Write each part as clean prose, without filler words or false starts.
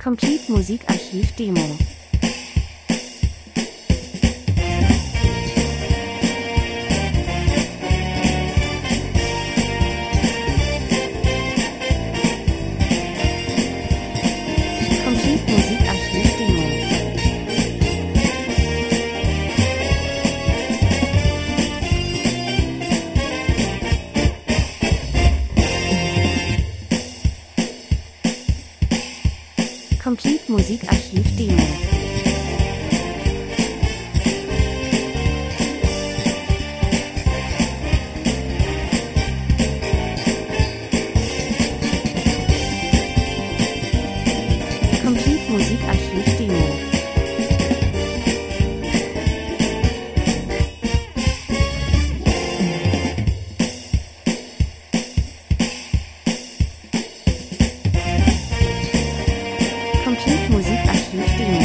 Complete Musikarchiv Demo. Complete Musikarchiv Demo. Complete Musikarchiv Demo. Complete Musikarchiv Demo. Complete Musikarchiv Demo.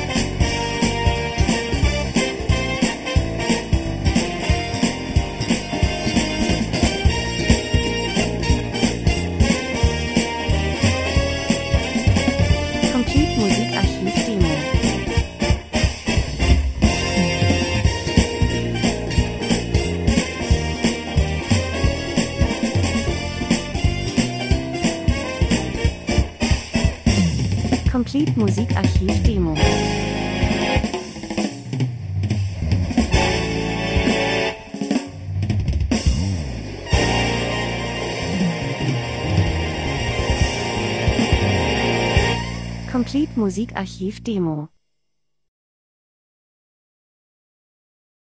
Complete Musikarchiv Demo. Complete Musikarchiv Demo. Complete Musikarchiv Demo.